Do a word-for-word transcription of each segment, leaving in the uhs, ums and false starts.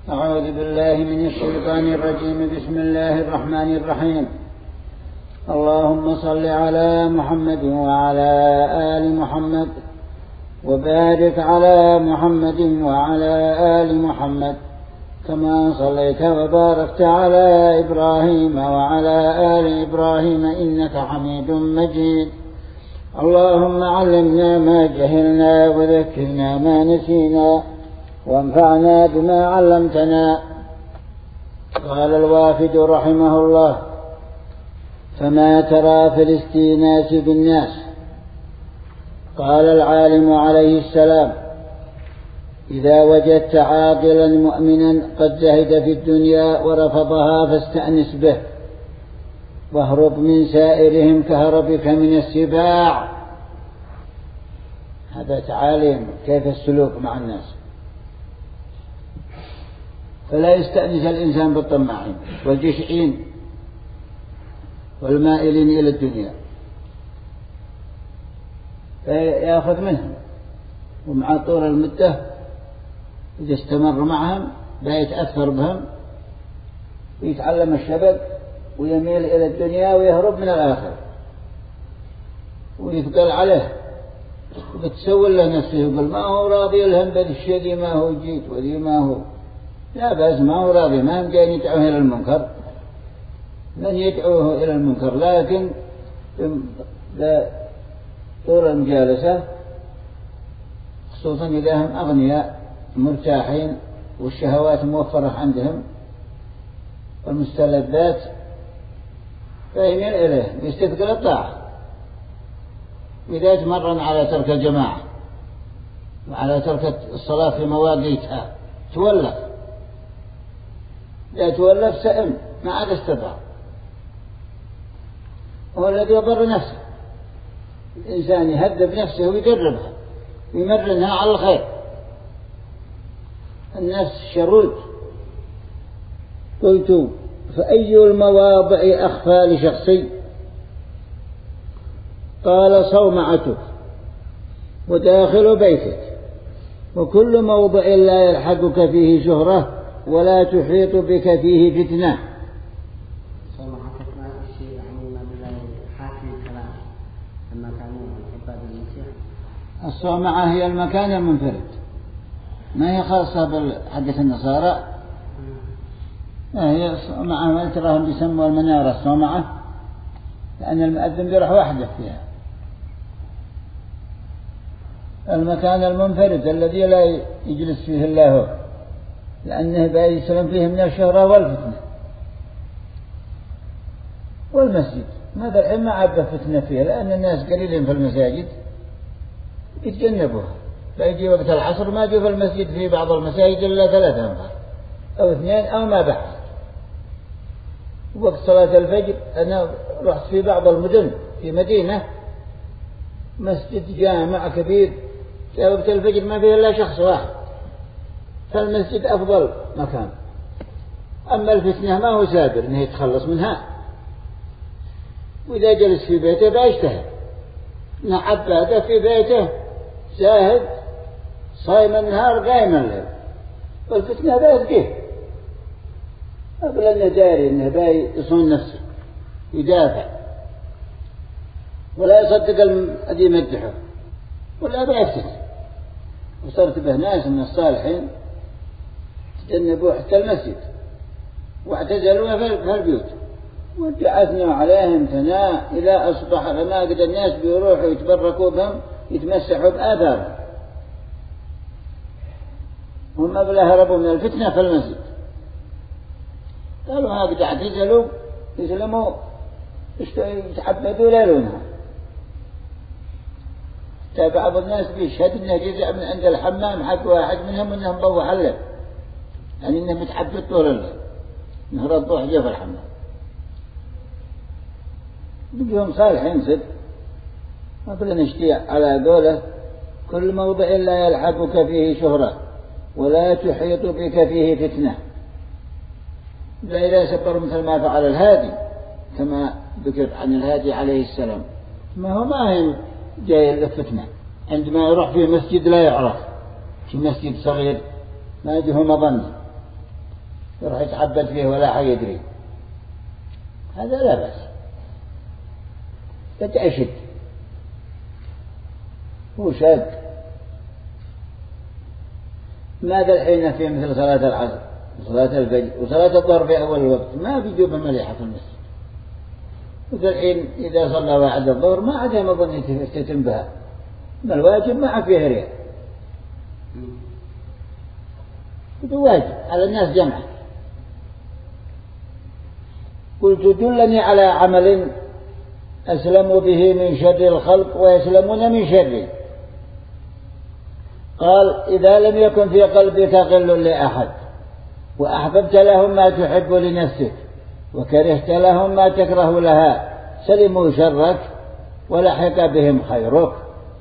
أعوذ بالله من الشيطان الرجيم. بسم الله الرحمن الرحيم. اللهم صل على محمد وعلى آل محمد وبارك على محمد وعلى آل محمد كما صليت وباركت على إبراهيم وعلى آل إبراهيم إنك حميد مجيد. اللهم علمنا ما جهلنا وذكرنا ما نسينا وانفعنا بما علمتنا. قال الوافد رحمه الله: فما ترى في الاستئناس بالناس؟ قال العالم عليه السلام: إذا وجدت عاقلا مؤمنا قد زهد في الدنيا ورفضها فاستأنس به، واهرب من سائرهم كهربك من السباع. هذا تعاليم كيف السلوك مع الناس. فلا يستأنس الإنسان بالطماعين والجشعين والمائلين إلى الدنيا، فيأخذ منهم، ومع طول المدة إذا استمر معهم بيتأثر بهم ويتعلم الشبك ويميل إلى الدنيا ويهرب من الآخر ويثقل عليه وبتسول له نفسه، يقول ما هو راضي لهم بذي الشيء ما هو جيت وذي ما هو، لا بس ما هو راضي، ما هم جايين يدعوه إلى المنكر، من يدعوه إلى المنكر، لكن طول المجالسة خصوصا إذا هم أغنياء مرتاحين والشهوات موفرة عندهم والمستلذات فيميل إليه ويستثقل الطاعة. وإذا تمرن على ترك الجماعة وعلى ترك الصلاة في مواقيتها تولف، لا تولف سئم ما عاد استطاع، هو الذي يضر نفسه. الإنسان يهذب نفسه ويدربها ويمرنها على الخير. النفس شرود. قلت: فأي المواضع أخفى لشخصي؟ قال: صومعتك وداخل بيتك، وكل موضع لا يلحقك فيه شهرة ولا تحيط بك فيه فتنة. صومعتك ما الشيء يعني ما بالله حاكم الكلام لما كانوا عباد المسيح. الصومعة هي المكان المنفرد، ما هي خاصة بالحدث النصارى، هي الصومعة ما تراهم بيسموا المنارة الصومعة، لأن المؤذن بيروح وحده فيها. المكان المنفرد الذي لا يجلس فيه الله هو، لأنه بيسلم فيه من الشهرة والفتنة. والمسجد ماذا الحين ما عبه فتنة فيه، لأن الناس قليلين في المساجد يتجنبوها، فيجي وقت العصر ما جو في المسجد في بعض المساجد إلا ثلاثة أنفار أو اثنين أو ما بعد. وقت صلاة الفجر أنا رحت في بعض المدن في مدينة مسجد جامع كبير، في وقت الفجر ما فيه إلا شخص واحد، فالمسجد أفضل مكان. أما الفتنة ما هو سابر إنه يتخلص منها، وإذا جلس في بيته بيجتهد إنه عبادة في بيته زاهد صايم النهار قايم الليل، والفتنة بيتقيه قبل أنه داري إنه باي يصون نفسه يدافع ولا يصدق الذي يمدحه ولا بيفتن. وصرت به ناس من الصالحين تجنبوا حتى المسجد واعتزلوا في البيوت، وابتعثنا عليهم ثناء إلى أصبح فما قد الناس بيروحوا يتبركوا بهم يتمسحوا بآثارهم، هم بلا هربوا من الفتنة في المسجد. قالوا ما قد اعتزلوا يسلموا يتعبدوا ليلونها. بعض الناس بيشهد انه جزء من عند الحمام حق واحد منهم انه مضوح الليل، يعني انه متعبد طول الليل، انه رضوح جه في الحمام. بيهم صالحين صدق. ما كنا نشتي على قوله: كل موضع لا يلحقك فيه شهرة ولا تحيط بك فيه فتنة. إذا سبر مثل ما فعل الهادي كما ذكر عن الهادي عليه السلام، ما هو ما هي جاي الفتنة عندما يروح في مسجد لا يعرف، في مسجد صغير ما يجيه مظنة، يروح يتعبد فيه ولا حد يدري، هذا لا بأس. يتأشد وشاق. ماذا الحين في مثل صلاة العصر وصلاة الفجر وصلاة الظهر في أول الوقت ما في جوبة مليحة في المسجد، مثل الحين إذا صلى واحد الظهر ما عاد يمضن يفتتن بها، ما الواجب ما فيه رياء، هذا واجب على الناس جمعا. قلت دلني على عمل أسلم به من شر الخلق ويسلمون من شره. قال إذا لم يكن في قلبك غل لأحد وأحببت لهم ما تحب لنفسك وكرهت لهم ما تكره لها سلموا شرك ولحق بهم خيرك.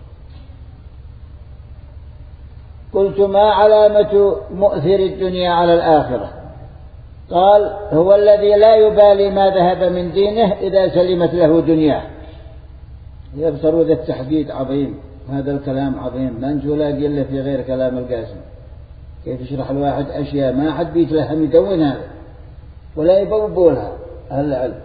قلت ما علامة مؤثر الدنيا على الآخرة؟ قال هو الذي لا يبالي ما ذهب من دينه إذا سلمت له دنياه. يبصروا ذا التحديد عظيم، هذا الكلام عظيم ما نجولاقي إلا في غير كلام القاسم. كيف يشرح الواحد أشياء ما حد بيتلهم يدون هذا ولا يبوبولها أهل العلم.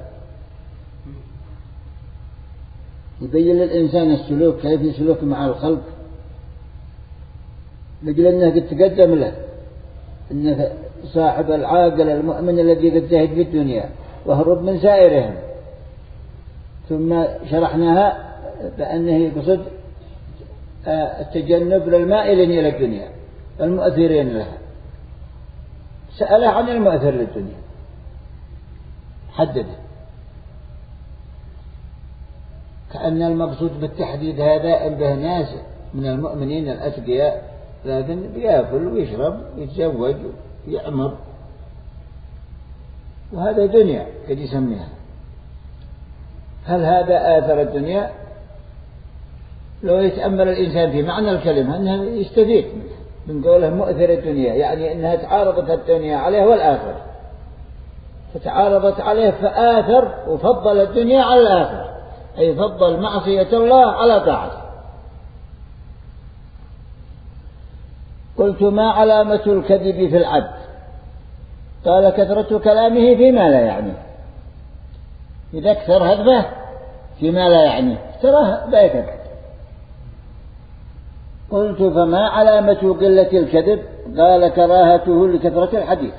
يبين للإنسان السلوك كيف يسلوك مع الخلق لجل أنه قد تقدم له أن صاحب العاقل المؤمن الذي قد زهد في الدنيا وهرب من سائرهم. ثم شرحناها بأنه يقصد التجنب للمائلين إلى الدنيا المؤثرين لها. سأله عن المؤثر للدنيا حدد، كأن المقصود بالتحديد هذا أن به ناس من المؤمنين الأتقياء لكن بيأكل ويشرب ويتزوج ويعمر وهذا دنيا قد يسميها. هل هذا آثر الدنيا؟ لو يتأمل الإنسان في معنى الكلمة أنه يستفيد من قوله مؤثر الدنيا، يعني أنها تعارضت الدنيا عليه والآخر، فتعارضت عليه فآثر وفضل الدنيا على الآخر، أي فضل معصية الله على طاعته. قلت ما علامة الكذب في العبد؟ قال كثرة كلامه فيما لا يعني. إذا كثر هذبه فيما لا يعني تراه لا يكذب. قلت فما علامة قلة الكذب؟ قال كراهته لكثرة الحديث.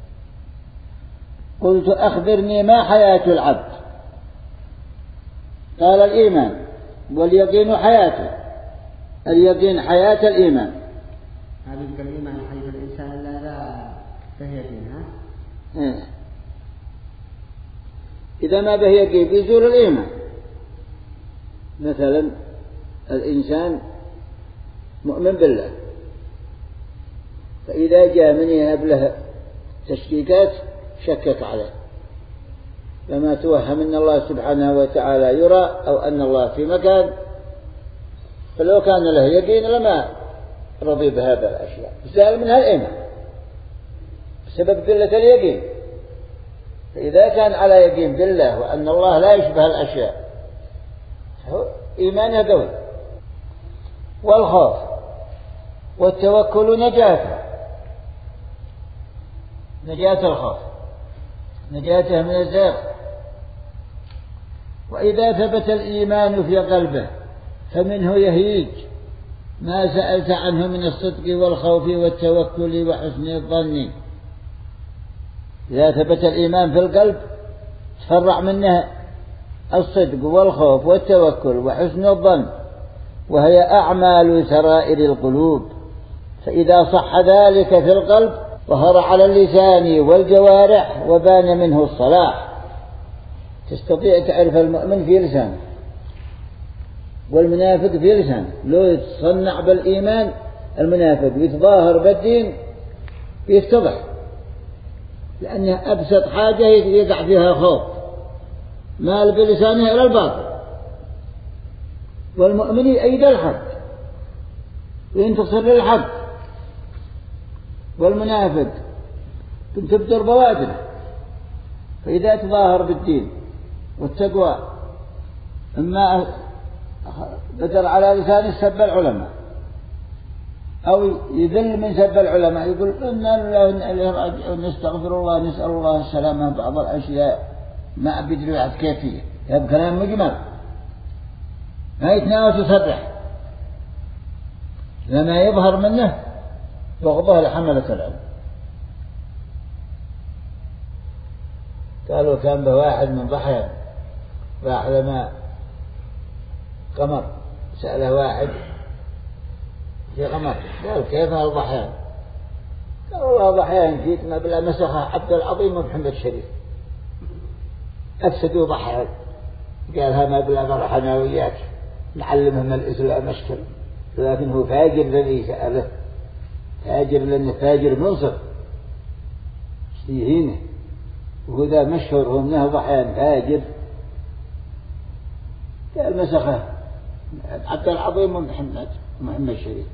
قلت أخبرني ما حياة العبد؟ قال الإيمان واليقين حياته. اليقين حياة الإيمان. هذا الإيمان حيث الإنسان لا لا بهيقين ها؟ إيه. إذا ما بهيقين بيزول الإيمان. مثلا الإنسان مؤمن بالله، فإذا جاء من يهب له تشكيكات شكك عليه، لما توهم أن الله سبحانه وتعالى يرى أو أن الله في مكان، فلو كان له يقين لما رضي بهذا الأشياء، زال منها الإيمان بسبب قلة اليقين. فإذا كان على يقين بالله وأن الله لا يشبه الأشياء إيمانه قوي. والخوف والتوكل نجاته، نجاة الخوف نجاته من الزيغ. وإذا ثبت الإيمان في قلبه فمنه يهيج ما سألت عنه من الصدق والخوف والتوكل وحسن الظن. إذا ثبت الإيمان في القلب تفرع منه الصدق والخوف والتوكل وحسن الظن، وهي أعمال سرائر القلوب. فإذا صح ذلك في القلب ظهر على اللسان والجوارح وبان منه الصلاح. تستطيع تعرف المؤمن في لسانه والمنافق في لسانه. لو يتصنع بالإيمان المنافق يتظاهر بالدين يتضح، لأنه أبسط حاجة يقع فيها خوف مال بلسانه إلى الباطل. والمؤمن يأيد الحق وينتصر للحق، والمنافق تبدر بوادره. فإذا تظاهر بالدين والتقوى إما بدر على لسان سب العلماء أو يذل من سب العلماء يقول إن نستغفر الله نسأل الله السلامة بعض الأشياء ما بدري عن كيفية هذا كلام مجمل ما يتناوش يصرح لما يظهر منه بغضه لحملة العلم. قالوا كان بواحد من ضحية راح لما قمر سأله واحد في قمر قال كيف هالضحيان؟ قال والله ضحيان جيت ما بلا مسخة عبد العظيم ومحمد الشريف أفسدوا ضحيان. قالها ما بلا فرحنا وياك نعلمهم الإسلام أشكل لكن هو فاجر الذي سأله فاجر لأنه فاجر منصف يهينه وهذا مشهور هو منه ضحيان فاجر. قال مسخة عبد العظيم ومحمد محمد الشريف.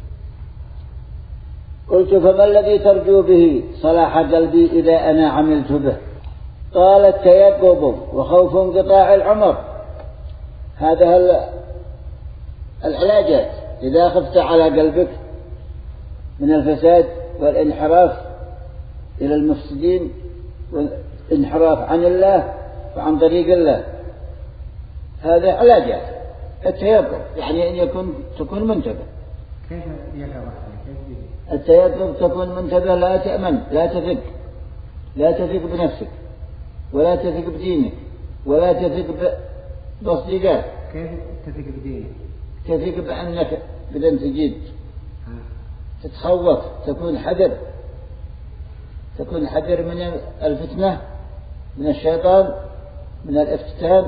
قلت فما الذي ترجو به صلاح قلبي إذا أنا عملت به؟ قال التيقظ وخوف انقطاع العمر. هذا العلاجات إذا خفت على قلبك من الفساد والانحراف إلى المفسدين والانحراف عن الله وعن طريق الله هذا علاجات. التيقظ يعني أن يكون تكون منتبه. كيف يقظ؟ التيقظ تكون منتبه لا تأمن لا تثق لا تثق بنفسك ولا تثق بدينك ولا تثق بأصدقائك. كيف تثق بدينك؟ تثق بأنك بدأت تجد تتخوف تكون حذر تكون حذر من الفتنة من الشيطان من الافتتان.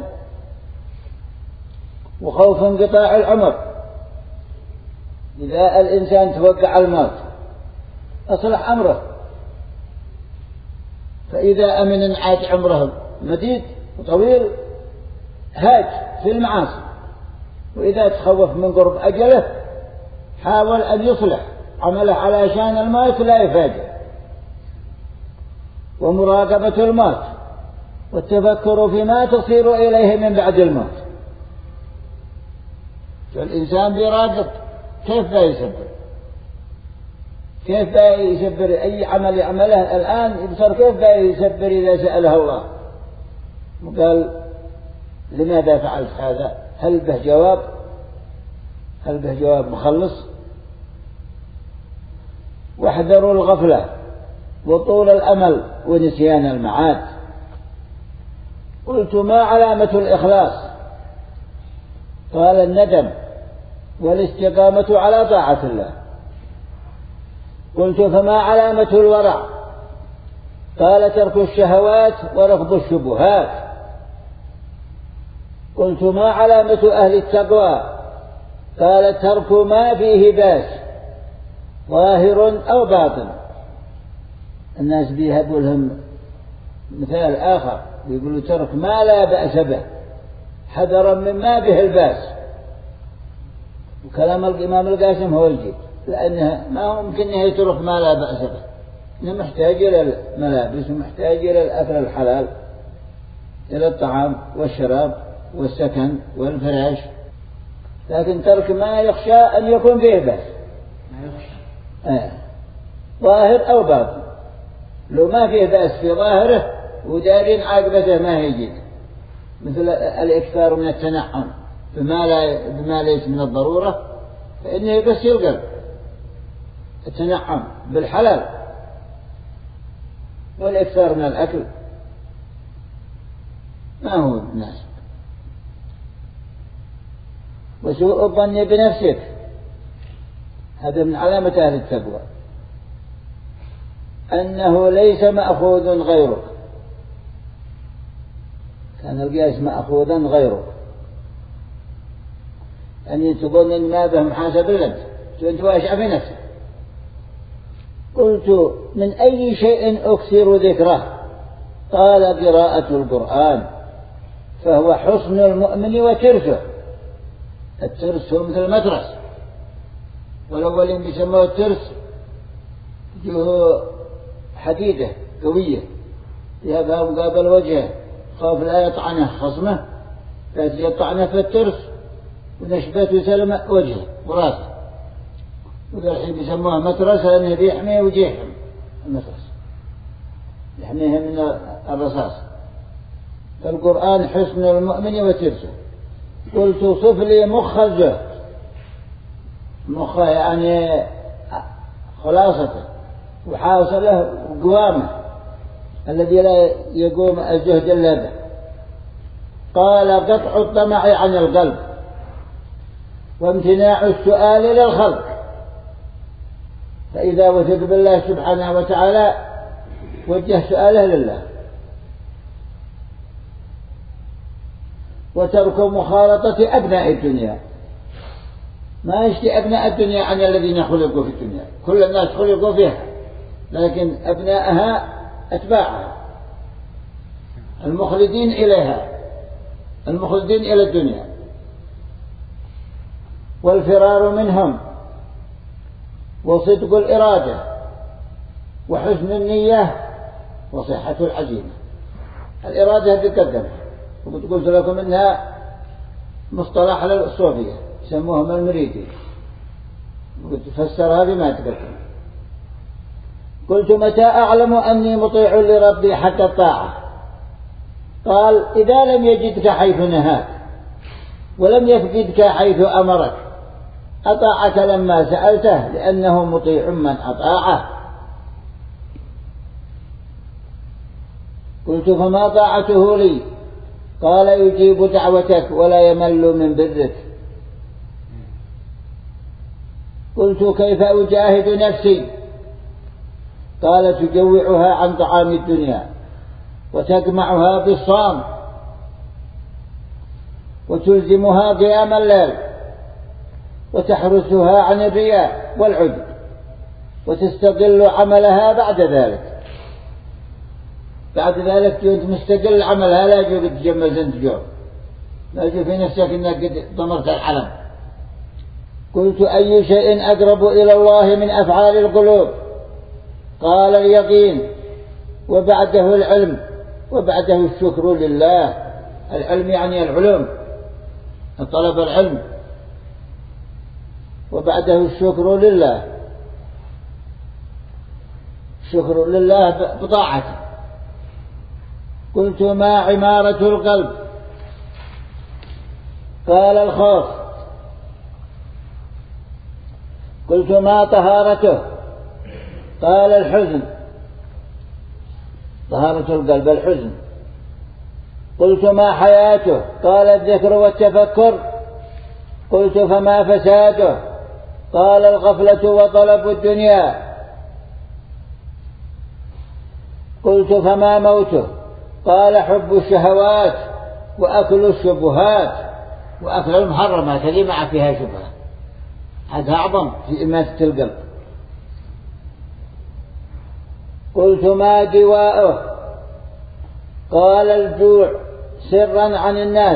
وخوف انقطاع العمر إذا الإنسان توقع الموت أصلح أمره فإذا أمن عاد عمره مديد وطويل هاج في المعاصي. وإذا تخوف من قرب أجله حاول أن يصلح عمله علشان الموت لا يفاجئ. ومراقبة الموت والتفكر فيما تصير إليه من بعد الموت. فالإنسان بيراقب كيف لا يسبر كيف لا يسبر أي عمل يعمله الآن يبصر كيف لا يسبر إذا سأله الله. وقال لماذا فعلت هذا؟ هل به جواب؟ هل به جواب مخلص؟ واحذروا الغفلة وطول الأمل ونسيان المعاد. قلت ما علامة الإخلاص؟ قال الندم والاستقامة على طاعة الله. قلت فما علامة الورع؟ قال ترك الشهوات ورفض الشبهات. قلت ما علامة أهل التقوى؟ قال ترك ما فيه باس ظاهر أو باطن. الناس بيهبوا لهم مثال آخر يقولوا ترك ما لا بأس به حذرا مما به الباس. وكلام الإمام القاسم هو الجيد لأنها ما ممكن أن يترك ما لا بأس به إنه محتاج إلى الملابس ومحتاج إلى الأكل الحلال إلى الطعام والشراب والسكن والفراش. لكن ترك ما يخشى أن يكون فيه بأس ما يخشى آه. ظاهر أو باطن. لو ما فيه بأس في ظاهره ودارين عاقبته ما هيجي مثل الإكثار من التنعم بما, لا بما ليس من الضرورة فإنه يقسي القلب. التنعم بالحلال والإكثار من الأكل ما هو مناسب. وسوء الظن بنفسك هذا من علامة أهل التقوى أنه ليس مأخوذ غيرك. كان القياس مأخوذا غيرك أن تظن أن ما به محاسب لك وأنت واشع في نفسك. قلت من أي شيء أكثر ذكره؟ قال قراءة القرآن فهو حصن المؤمن وترسه. الترس هو مثل المترس والأولين بيسموه الترس جوه حديدة قوية يبقى مقابل وجهه خوف لا يطعنه خصمه لا يطعنه في الترس ونشبته سلم وجهه وراسه. وذا الحين يسموها مترس لأنه بيحمي وجيحهم. المترس يحميها من الرصاص. فالقرآن حصن المؤمن وترسه. قلت وصف لي مخ الزهد. مخه يعني خلاصته وحاصله وقوامه الذي لا يقوم الزهد إلا به. قال قطع الطمع عن القلب وامتناع السؤال للخلق. فإذا وثق بالله سبحانه وتعالى وجه سؤاله لله. وترك مخالطة أبناء الدنيا. ما يشتي أبناء الدنيا عن الذين خلقوا في الدنيا. كل الناس خلقوا فيها لكن أبناءها أتباعها المخلدين إليها المخلدين إلى الدنيا. والفرار منهم وصدق الإرادة وحسن النية وصحة العزيمة. الإرادة تقدم وقد قلت لكم إنها مصطلح للصوفية يسموهم المريدين وقد فسرها بما تقدم. قلت متى أعلم أني مطيع لربي حتى الطاعة؟ قال إذا لم يجدك حيث نهاك ولم يفقدك حيث أمرك أطاعك لما سألته لأنه مطيع من أطاعه. قلت فما طاعته لي؟ قال يجيب دعوتك ولا يمل من برك. قلت كيف أجاهد نفسي؟ قال تجوعها عن طعام الدنيا وتجمعها بالصام وتلزمها قيام الليل وتحرسها عن الرياء والعجب وتستقل عملها بعد ذلك. بعد ذلك كنت مستقل عملها لا يجوز تجمل زنت جو لا يجوز في نفسك انك قد ضمرت العلم. قلت أي شيء أقرب إلى الله من أفعال القلوب؟ قال اليقين وبعده العلم وبعده الشكر لله. العلم يعني العلوم طلب العلم وبعده الشكر لله. شكر لله بطاعته. قلت ما عمارة القلب؟ قال الخوف. قلت ما طهارته؟ قال الحزن. طهارة القلب الحزن. قلت ما حياته؟ قال الذكر والتفكر. قلت فما فساده؟ قال الغفلة وطلب الدنيا. قلت فما موته؟ قال حب الشهوات وأكل الشبهات وأكل المحرمات. هذه ما فيها شبهة هذا أعظم في إماتة القلب. قلت ما دواؤه؟ قال الجوع سرا عن الناس.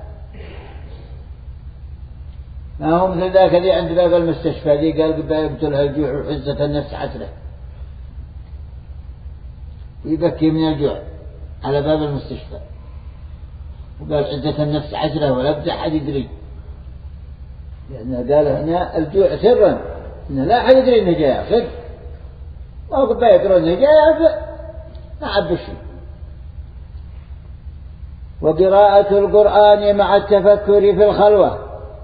ما هو مثل ذاك اللي عند باب المستشفى ذي قال يبتلها الجوع وعزة النفس عسره ويبكي من الجوع على باب المستشفى وقال عزة النفس عسره ولا بدأ حد يدري لأنه قال هنا الجوع سرا إنه لا حد يدري إنه جاء صدق وقد بيقرأ إنه جاء ما عب شيء. وقراءة القرآن مع التفكر في الخلوة.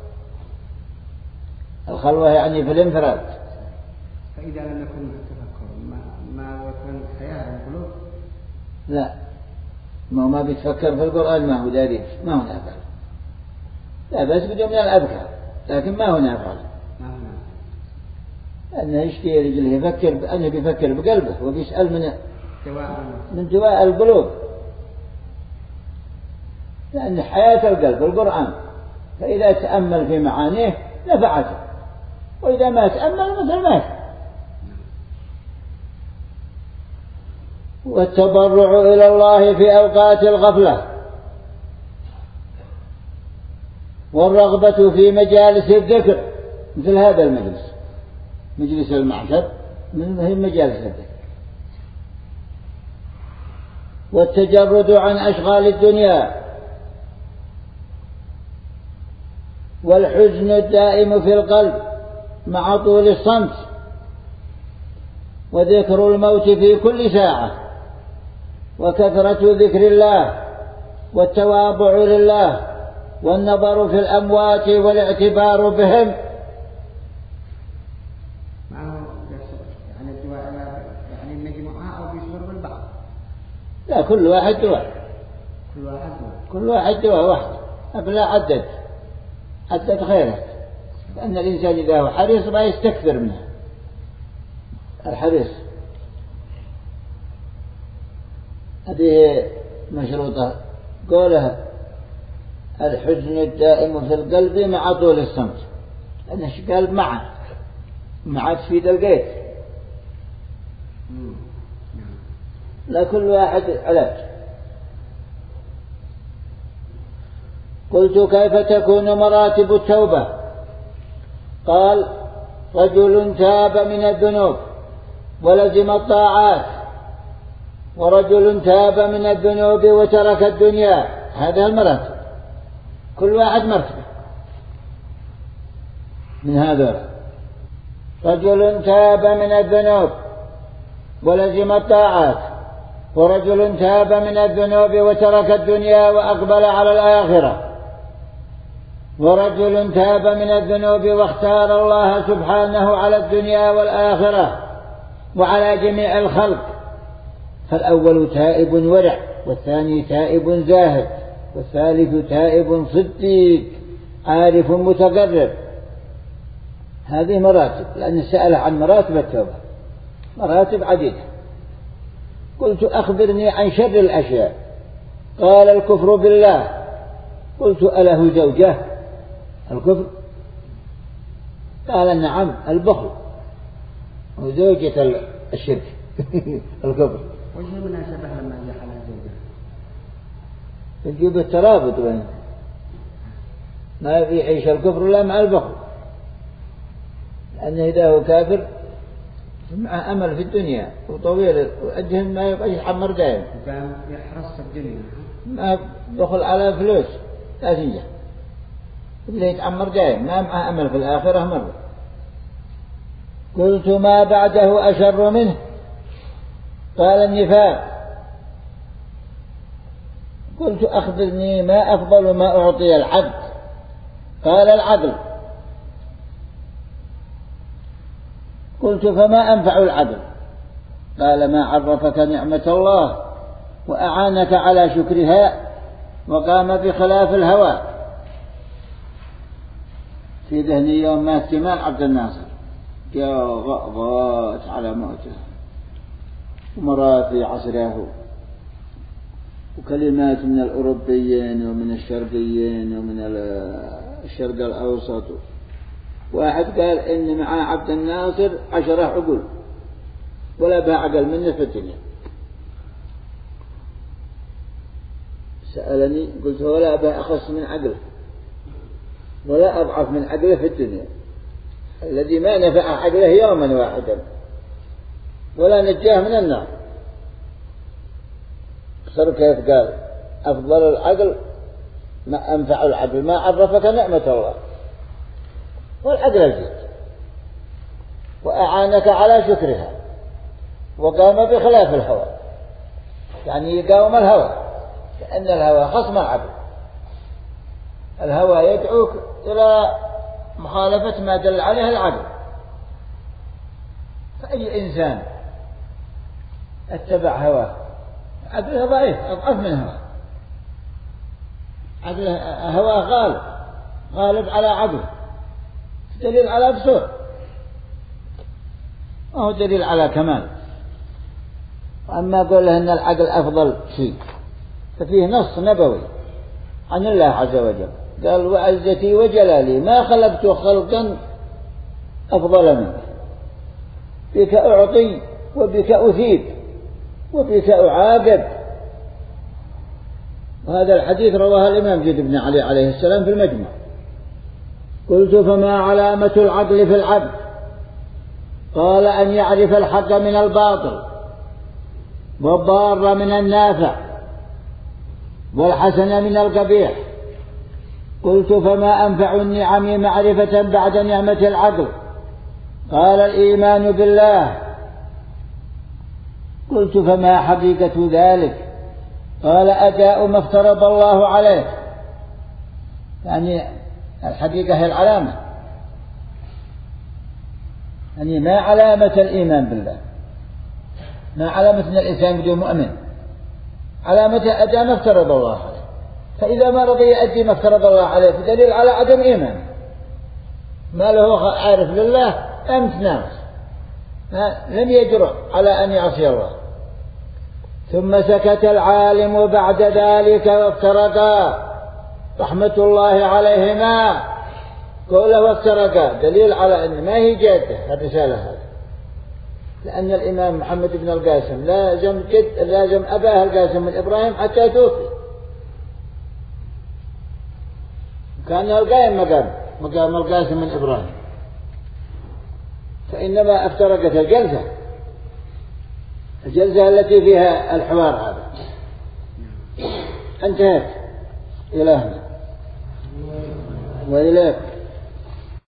الخلوة يعني في الانفراد. فإذا لم يكن التفكر ما ما يكون حياة القلوب؟ لا ما ما بيتفكر في القرآن ما هو داري ما هو نافع. لا بس بدون من الأذكار لكن ما هو نافع. ما هو نافع. أنه يشتي رجله يفكر أنه بيفكر بقلبه وبيسأل من دواء من دواء القلوب. لأن حياة القلب القرآن فإذا تأمل في معانيه نفعته وإذا ما تأمل مثل ما والتضرع إلى الله في أوقات الغفلة والرغبة في مجالس الذكر مثل هذا المجلس مجلس المعشر من مجالس الذكر. والتجرد عن أشغال الدنيا والحزن الدائم في القلب مع طول الصمت، وذكر الموت في كل ساعة، وكثرة ذكر الله، والتواضع لله، والنظر في الأموات والاعتبار بهم. يعني الدواء يعني المجموعة أو بيصبر بالبعض؟ لا، كل واحد دواء، كل واحد دواء، كل واحد دواء واحد. أبلا عدد عدد خيرك، لأن الإنسان إذا هو حريص ما يستكثر منه. الحريص هذه مشروطة قولها الحزن الدائم في القلب مع طول الصمت، لأن قلب معه معه تفيد القيت. لا، كل واحد علاج. قلت كيف تكون مراتب التوبة؟ قال رجل تاب من الذنوب ولزم الطاعات، ورجل تاب من الذنوب وترك الدنيا. هذا المراتب، كل واحد مرتبة من هذا. رجل تاب من الذنوب ولزم الطاعات، ورجل تاب من الذنوب وترك الدنيا وأقبل على الآخرة، ورجل تاب من الذنوب واختار الله سبحانه على الدنيا والآخرة وعلى جميع الخلق. فالأول تائب ورع، والثاني تائب زاهد، والثالث تائب صديق عارف متقرب. هذه مراتب، لأن سأل عن مراتب التوبة، مراتب عديدة. قلت أخبرني عن شر الأشياء. قال الكفر بالله. قلت أله زوجة الكفر؟ قال نعم، البخل وزوجة الشرك الكفر. وش المناسبة لما جحل زوجة؟ تجيب الترابط بين ما يعيش الكفر لا مع البخل، لأنه إذا هو كافر مع أمل في الدنيا وطويل، وأجهل ما يبقى يحمر دائم، كان يحرص في الدنيا، ما بخل على فلوس لا تنجح، اللي يتعمر دائم ما مع أمل في الآخرة مرة. قلت ما بعده أشر منه؟ قال النفاق. قلت أخبرني ما أفضل ما أعطي العبد؟ قال العدل. قلت فما أنفع العدل؟ قال ما عرفك نعمة الله وأعانك على شكرها وقام بخلاف الهوى. في ذهني يوم مات جمال عبد الناصر جاء غضبات على موته، ومرات في عصره، وكلمات من الأوروبيين ومن الشرقيين ومن الشرق الأوسط. واحد قال إن مع عبد الناصر عشرة عقل ولا بها عقل منه في الدنيا. سألني قلت ولا بها أخص من عقله ولا أضعف من عقله في الدنيا، الذي ما نفع عقله يوما واحدا ولا نجاه من النار. صار كيف قال أفضل العقل ما أنفع العقل ما عرفك نعمة الله، والعقل الجد وأعانك على شكرها وقام بخلاف الهوى، يعني يقاوم الهوى، لأن الهوى خصم العقل. الهوى يدعوك إلى مخالفة ما دل عليه العقل. فأي إنسان اتبع هواه عقله ضعيف أضعف من هواه، عقله هواه غالب غالب على عقله، دليل على بصور، ما هو دليل على كمال. وأما قول له أن العقل أفضل شيء ففيه نص نبوي عن الله عز وجل، قال وعزتي وجلالي ما خلقت خلقا أفضل منك، بك أعطي وبك أثيب وبك أعاقب. وهذا الحديث رواه الإمام جد بن علي عليه السلام في المجمع. قلت فما علامة العقل في العبد؟ قال أن يعرف الحق من الباطل والضار من النافع والحسن من القبيح. قلت فما أنفع النعم معرفة بعد نعمة العقل؟ قال الإيمان بالله. قلت فما حقيقة ذلك؟ قال أداء ما افترض الله عليه. يعني الحقيقة هي العلامة، يعني ما علامة الإيمان بالله؟ ما علامة أن الإنسان بدون مؤمن؟ علامة أداء ما افترض الله عليه. فإذا ما رضي يؤدي ما افترض الله عليه فدليل على عدم إيمان. ما له عارف لله أم تناقص، لم يجرؤ على أن يعصي الله. ثم سكت العالم بعد ذلك وافترقا رحمة الله عليهما. قوله وافترقا دليل على أن ما هي جادة الرسالة هذه، لأن الإمام محمد بن القاسم لازم جد لازم أباه القاسم من إبراهيم حتى توفي، كان القائم مقام مقام القاسم من إبراهيم، فإنما افترقت الجلسة الجلسة التي فيها الحوار هذا. انتهت. إلى هنا وإليك.